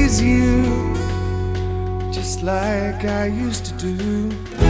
please you just like I used to do.